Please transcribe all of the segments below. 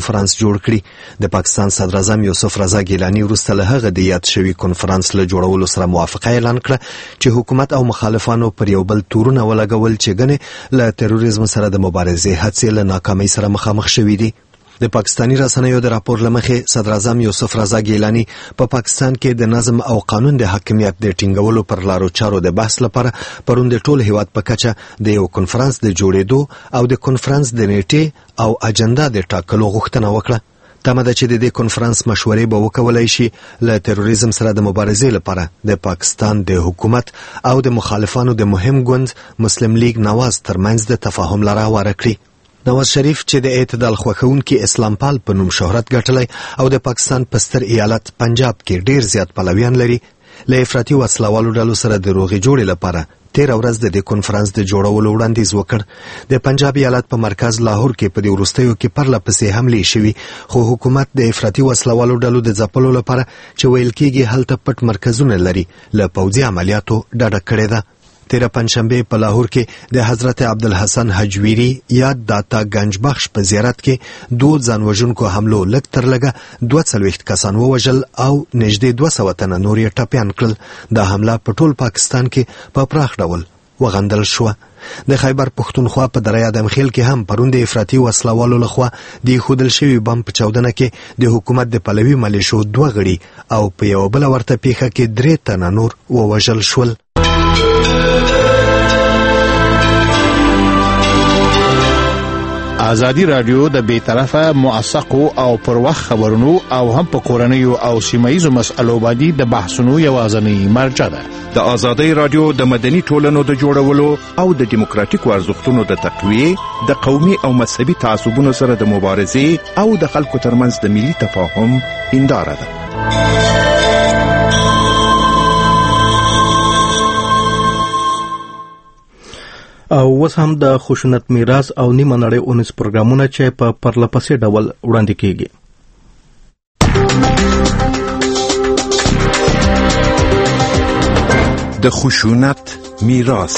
کنفرانس جوړ کړي. د پاکستان صدر اعظم یوسف رضا ګیلانی وروسته له هغه د یاد شوي کنفرانس له جوړولو سره موافقه اعلان کړه چې حکومت او مخالفانو پر یو بل تورونه ولګول چې ګنې له تروریزم سره د مبارزې هڅې له ناکامۍ سره مخامخ شوي دي. د پاکستاني رسنیو د راپور لمخې صدر اعظم یوسف رضا ګیلانی په پاکستان کې د نظم او قانون د حاکمیت د ټینګولو پر لارو چارو د بحث لپاره پرون د ټول هیواد په کچه د یو کنفرانس د جوړېدو او د کنفرانس د نیټې او اجنډا د ټاکلو غوښتنه وکړه. تمه ده چې د دې کنفرانس مشورې به وکولای شي له تروریزم سره د مبارزې لپاره د پاکستان د حکومت او د مخالفانو د مهم ګوند مسلم لیگ نواز ترمنځ د تفاهم لاره هواره کړي. نواز شریف چې د اعتدال خوښونکي اسلام پال په نوم شهرت ګټلی او د پاکستان په ستر ایالت پنجاب کې ډیر زیات پلویان لري، له افراطي وسلوالو ډلو سره د روغې جوړې لپاره تیر ورځ د دې کنفرانس د جوړولو وړاندیز وکړ. د پنجاب ایالت په مرکز لاهور کې په دې وروستیو کې پرله پسې حملې شوي، خو حکومت د افراطي وسلوالو ډلو د ځپلو لپاره چې ویل کېږي هلته پټ مرکزونه لري له پوځي عملیاتو ډډه کړې ده. تیره پنجشنبه په لاهور کې د حضرت عبدالحسن حجویری یاد داتا گنج بخش په زیارت کې 2 ځانوژونکو حملو لږ تر لږه 42 کسان ووژل او نږدې 200 تنه نور یې ټپیان کړل. دا حمله په ټول پاکستان کې په پراخ ډول وغندل شوه. د خیبر پښتونخوا په دره ادمخیل کې هم پرون د افراطي وسلوالو لخوا د ایښودل شوي بم په چاودنه کې د حکومت د پلوي ملیشو 2 غړي او په یوه بله ورته پیښه کې 3 تنه نور ووژل شول. ازادي رادیو د بیطرفه موثقو او پر وخت خبرونو او هم په کورنیو او سیمایي مسألو باندې د بحثونو یوازینی مرجع ده. د ازادي رادیو د مدني ټولنو د جوړولو او د دیموکراتیکو ارزښتونو د تقویه، د قومي او مذهبي تعصبونو سره د مبارزې او د خلکو ترمنځ د ملي تفاهم هنداره ده. او اوس هم د خشونت میراث او نیمه نړۍ اونیس پروګرامونه چې په پرلپسې ډول وړاندې کیږي. د خشونت میراث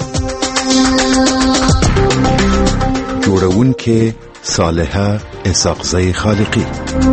جوړونکې صالحه اسحاقزی خالقی.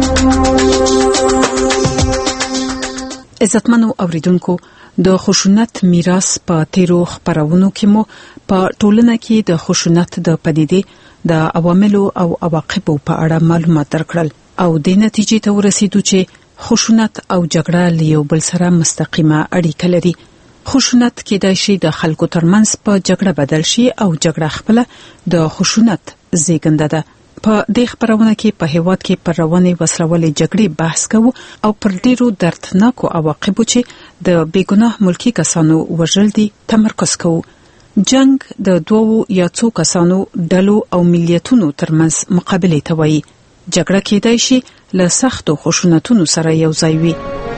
عزتمنو اوریدونکو، د خشونت میراث په تیرو خبرونو کې مو په ټولنه کې د خشونت د پدیدې د عواملو او عواقبو په اړه معلومات درکړل او د نتیجې ته ورسېدو چې خشونت او جګړه له یو بل سره مستقیمه اړیکه لري. خشونت کېدای شي د خلکو ترمنځ په جګړه بدل شي او جګړه خپله د خشونت زیږنده ده. په دې خبرونه کې په هیواد کې پر روانې وسلوالې جګړې بحث کوو او پر ډیرو دردناکو عواقبو چې د بیګناه ملکی کسانو وژل دي تمرکز کوو. جنگ د 2 یا 3 کسانو ډلو او ملیتونو ترمنځ مقابله ته وایي. جګړه کېدای شي له سختو خشونتونو سره یو ځای وي.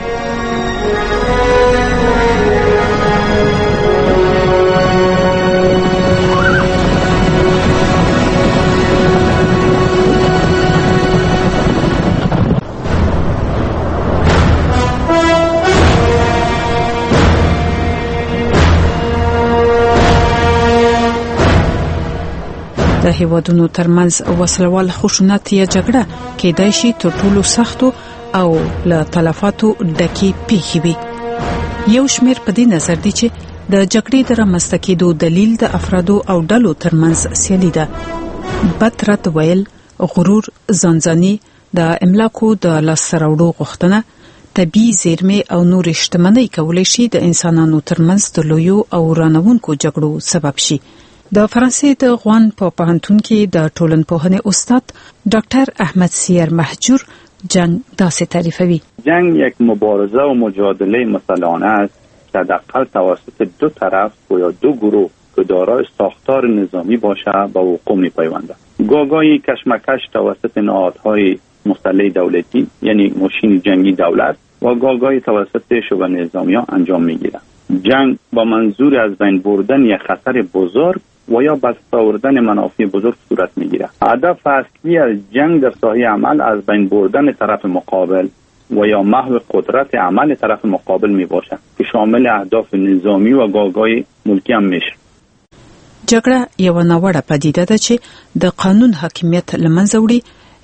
د هیوادونو ترمنځ وسلوال خشونت یا جګړه کېدای شي تر ټولو سختو او له تلفاتو ډکې پیښې وي. یو شمېر په دې نظر دی چې د جګړې د رامنځته کېدو دلیل د افرادو او ډلو ترمنځ سیالي ده. بد رد ویل، غرور، ځانځاني، د املاکو د لاسته راوړو غوښتنه، طبیعي زیرمې او نور شتمنۍ کولی شي د انسانانو ترمنځ د لویو او رانوونکو جګړو سبب شي. د فرانسې د غوان په پوهنتون کې د ټولنپوهنې استاد ډاکټر احمد سیر مهجور جنگ داسې تعریفوي. جنگ یک مبارزه و مجادله مسلحانه است که حداقل توسط 2 طرف و یا 2 گروه که دارای ساختار نظامی باشه به وقوع می‌پیوندد. گاهی کشمکش توسط نهادهای مسلح دولتی یعنی ماشین جنگی دولت و گاهی توسط شبه نظامی‌ها انجام می‌گیرد. جنگ با منظور از بین بردن یک خطر بزرگ و یا بسته آوردن منافع بزرگ صورت میگیرد. هدف اصلی از جنگ در ساحه عمل از بین بردن طرف مقابل و یا محو قدرت عمل طرف مقابل می باشد که شامل اهداف نظامی و گاهی ملکی هم میشه. جګړه یو ناوړه پدیده ده چې د قانون حاکمیت لمنځه وړي،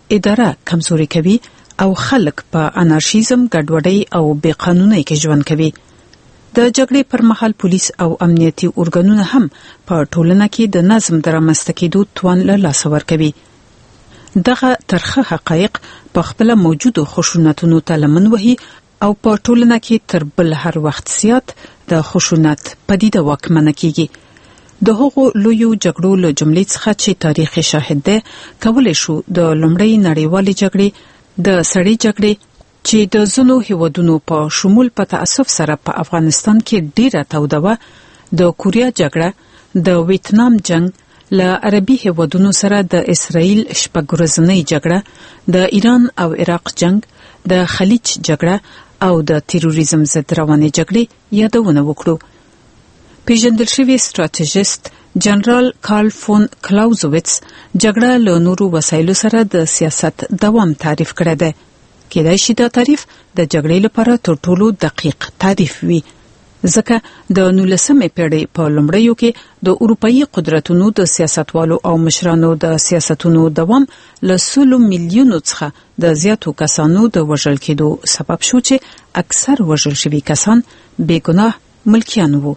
اداره کمزوري کوي او خلک په انارشیزم ګډوډۍ او بې قانونۍ کې ژوند کوي. د جګړې پر مهال پولیس او امنیتي ارګانونه هم په ټولنه کې د نظم درامسته کېدو توان له لاسه ورکوي. دغه ترخه حقایق په خپل موجودو خشونتونو ته لمن وهي او په ټولنه کې تر بل هر وخت زیات د خشونت پدیده واکمنه کیږي. د هغو لویو جګړو له جملې څخه چې تاریخي شاهد ده کولای شو د لومړۍ نړیوالې جګړې د سړې جګړې چې د زنو هیوادونو په شمول په تاسف سره په افغانستان کې ډیره توده و، د کوریا جګړه، د ویتنام جنگ، له عربي هیوادونو سره د اسرائیل شپږ ورځنۍ جګړه، د ایران او عراق جنگ، د خلیج جګړه او د تروریزم ضد روانې جګړې یادونه وکړو. پیژندل شوی ستراتیژیست جنرال کارل فون کلاوزویتس جګړه له نورو وسایلو سره د سیاست دوام تعریف کړی دی. کېدای شي دا تعریف د جګړې لپاره تر ټولو دقیق تعریف وي، ځکه د 19مې پیړۍ په لومړیو کې د اروپאי قدرتونو د سیاستوالو او مشرانو د سیاستونو دوام له 100 میلیونو څخه د زیاتو کسانو د وژل کېدو سبب شو چې اکثر وژل شوي کسان بې ګناه ملکیان وو.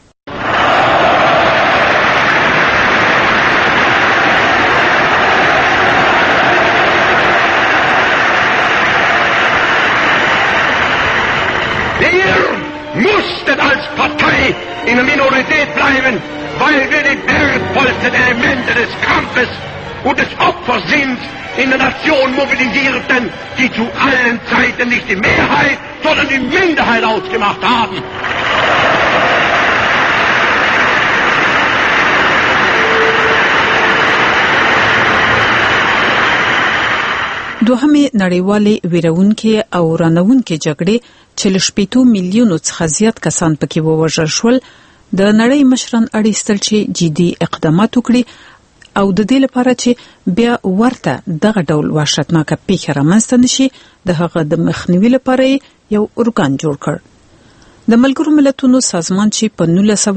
Als Partei in der Minorität bleiben, weil wir die wertvollsten Elemente des Kampfes und des Opfers sind, in der Nation mobilisierten, die zu allen Zeiten nicht die Mehrheit, sondern die Minderheit ausgemacht haben. دوهمه نړیوالې ویرونکې او رانونکې جګړې چې له 8 میلیونو څخه زیات کسان پکې ووژل شول، د نړۍ مشران اړیستل چې جدي اقدامات وکړي او د دې لپاره چې بیا ورته دغه ډول وحشتناکه پیښه رامنځته نشي د هغه د مخنیوي لپاره یو ارګان جوړ کړ. د ملګرو ملتونو سازمان چې په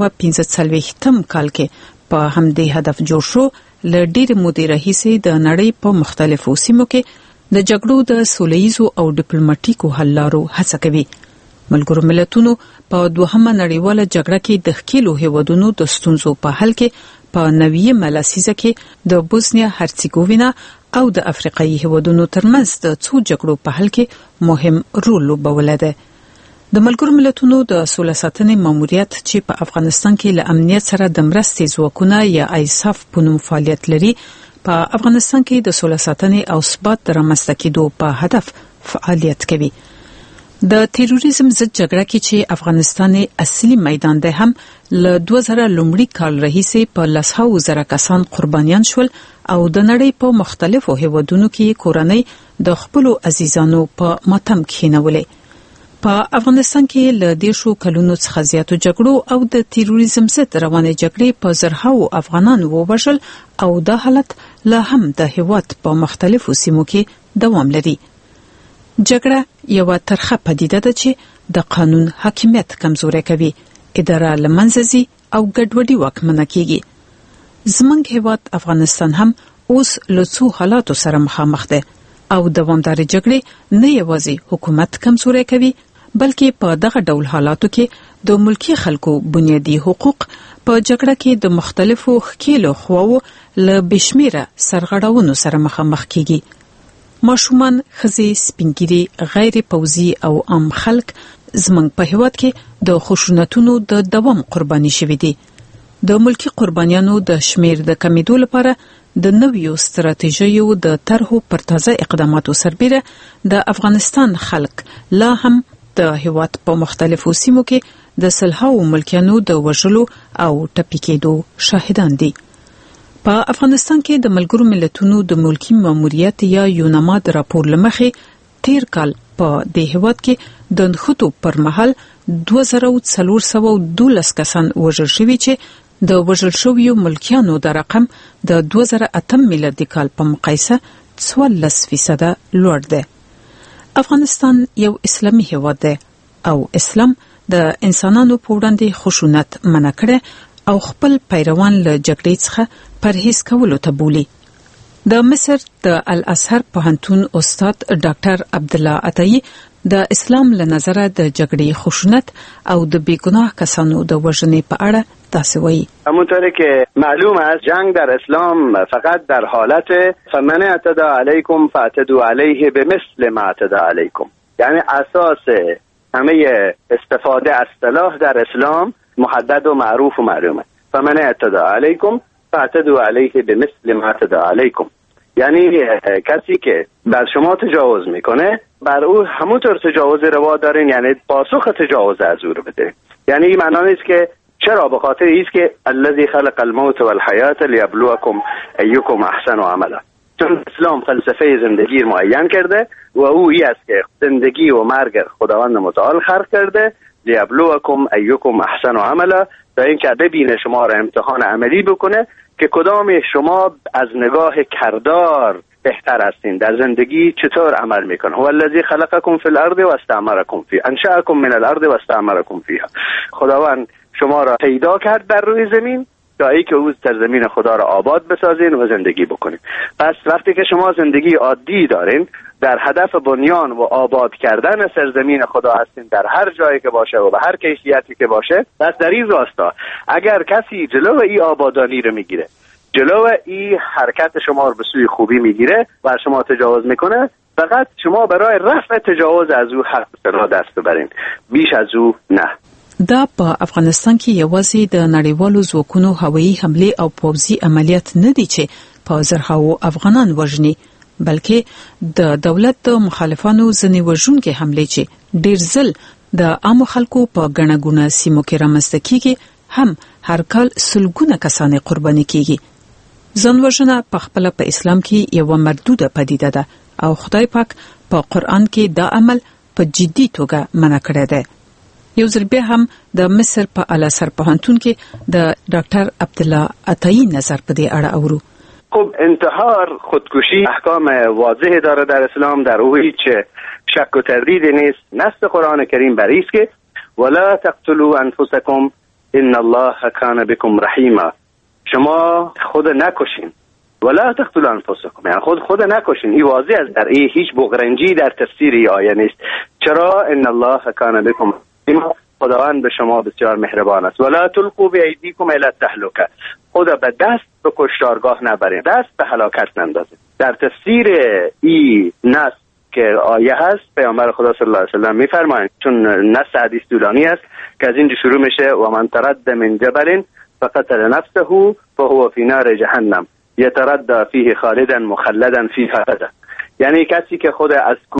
1945 کال کې په همدې هدف جوړ شو، له ډېرې مودې راهیسې د نړۍ په مختلفو سیمو کې د جګړو د سوله‌ییزو او ډیپلوماټیکو حل لارو هڅه کوي. ملګرو ملتونو په دوهمه نړیواله جګړه کې د ښکېلو هیوادونو د ستونزو په حل کې په 90مه لسیزه کې د بوسنیا هرڅیګووینا او د افریقایي هیوادونو ترمنځ د څو جګړو په حل کې مهم رول لوبولی دی. د ملګرو ملتونو د سوله ساتنې ماموریت چې په افغانستان کې له امنیت سره د مرستې ځواکونه یا آیساف په نوم فعالیت لري، په افغانستان کې د سوله ساتنې او ثبات رامنځته کېدو په هدف فعالیت کوي. د تروریزم ضد جګړه کې چې افغانستان اصلي میدان دی هم له 2000 لومړي کال راهیسې په 100,000 کسان قربانیان شول او د نړۍ په مختلفو هیوادونو کې کورنۍ د خپل عزیزانو په ماتم کېنولې. په افغانستان کې له 10 کلونو څخه زیاتو جګړو او د تروریزم ضد روانې جګړې په زرهاو افغانان ووژل او دا حالت لا هم د هیواد په مختلفو سیمو کې دوام لري. جګړه یو ترخه پدیده ده چې د قانون حاکمیت کمزوري کوي، اداره لمنځه ځي او ګډوډي واکمنه کیږي. زمونږ هیواد افغانستان هم اوس له څو حالاتو سره مخامخ ده او دوامدار جګړې نه یوازې حکومت کمزوري کوي، بلکې په دغه ډول حالاتو کې د ملکی خلکو بنیادی حقوق په جګړه کې د مختلفو ښکېلو خواو له بشمیره سرغړاونو سره مخامخ کیږي. ماشومان، ښځې، سپینګیري، غیر پوځي او عام خلک زمونږ په هیواد کې د خشونتونو د دوام قرباني شوي دي. د ملکی قربانیانو د شمیر د کمیدو لپاره د نویو ستراتیژیو د طرحو پر تازه اقداماتو سربیره د افغانستان خلک لا هم د هیواد په مختلفو سیمو کې د سلهاو ملکیانو د وژلو او ټپي کېدو شاهدان دي. په افغانستان کې د ملګرو ملتونو د ملکی ماموریت یا یوناما د راپور لمخې تیر کال په د هیواد کې د نښتو پر مهال 2412 کسان وژل شوي چې د وژل شویو ملکیانو د رقم د 2008 میلادي کال په مقایسه 14% لوړ دی. افغانستان یو اسلامي هیواد دی او اسلام د انسانانو په وړاندې خشونت منع کړي او خپل پیروان له جګړې څخه پرهیز کولو ته بولي. د مصر د الازهر پوهنتون استاد ډاکټر عبدالله عطایی د اسلام له نظره د جګړې خشونت او د بیگناه کسانو د وژنې په اړه تاسو وایي. همونطوری که معلوم است جنگ در اسلام فقط در حالت فمن اعتدى علیکم فاعتدوا علیه بمثل ما اعتدى علیکم، یعنی اساس همه استفاده از سلاح در اسلام محدد و معروف و معلومه. فمن اعتدى علیکم فاعتدوا علیه بمثل ما اعتدى علیکم، یعنی کسی که بر شما تجاوز میکنه بر او همونطور تجاوز روا دارین، یعنی پاسخ تجاوز از او رو بده. یعنی این معنی نیست که چرا؟ به خاطر ایست که الذی خلق الموت والحیات لیبلوکم ایکم احسن عملا، چون اسلام فلسفه زندگی معین کرده و او ای است که زندگی و مرگ خداوند متعال خلق کرده، لیبلوکم ایکم احسن عملا، تا اینکه ببینه شما را امتحان عملی بکنه که کدام شما از نگاه کردار بهتر هستین، در زندگی چطور عمل میکنه. هو الذی خلقکم فی الارض و استعمرکم فیها، انشأکم من الارض و استعمرکم فیها. خداوند شما را پیدا کرد در روی زمین تا ای که او سرزمین خدا را آباد بسازین و زندگی بکنین. پس وقتی که شما زندگی عادی دارین در هدف بنیان و آباد کردن سرزمین خدا هستین در هر جایی که باشه و به هر کیفیتی که باشه، پس در این راستا اگر کسی جلو ای آبادانی رو میگیره، جلو ای حرکت شما رو به سوی خوبی میگیره و شما تجاوز میکنه، فقط شما برای رفع تجاوز از او حق را دست ببرین، بیش از او نه. دا په افغانستان کې یوازې د نړیوالو ځواکونو هوایي حمله او پوځي عملیات نه دي چې په زرهاو افغانان وژني، بلکې د دولت د مخالفانو ځینې وژونکي حملې چې ډېر ځل د عامو خلکو په ګڼه ګوڼه سیمو کې رامنځته کیږي هم هر کال سلګونه کسانې قرباني کیږي. ځان وژنه په خپله په اسلام کې یوه مردوده پدیده ده او خدای پاک په قرآن کې دا عمل په جدي توګه منع کړی دی. یو ځل بیا هم د مصر په الازهر پوهنتون کې د ډاکټر عبدالله عطایی نظر په دې اړه اورو. خب انتحار، خودکشی احکام واضحی داره در اسلام، در او هیچ شک و تردیدی نیست. نص قرآن کریم بری است که ولا تقتلوا انفسکم ان الله کان بكم رحیما، شما خود نکشین. ولا تقتلوا انفسکم یعنی خود نکشین. این واضح است، در این هیچ بغرنجی در تفسیر این آیه نیست. چرا؟ ان الله کان بكم رحیما، خداوند به شما بسیار مهربان است. ولا تلقوا بایدیکم الی التهلکه، خدا به دست به کشتارگاه نبرین، دست به هلاکت نندازین. در تفسیر این نص که آیه هست پیامبر خدا صلی الله علیه و سلم میفرمایند، چون نص حدیث طولانی است که از اینجا شروع میشه و من ترد من جبل فقتل نفسه فهو فی نار جهنم یتردى فیه خالدا مخلدا فیها ابدا، یعنی کسی که خود از